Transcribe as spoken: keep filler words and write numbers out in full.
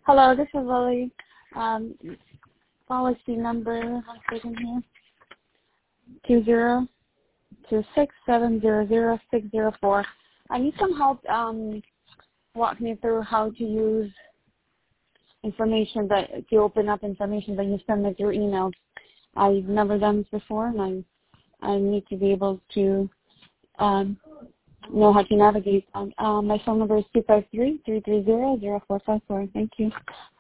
Hello, this is Lily. Um, policy number, one second here, two zero two six seven zero zero six zero four. I need some help um, walk me through how to use information that, to open up information that you send me through email. I've never done this before, and I, I need to be able to um, know how to navigate. Um, uh, my phone number is two five three, three three zero, zero four five four. Thank you.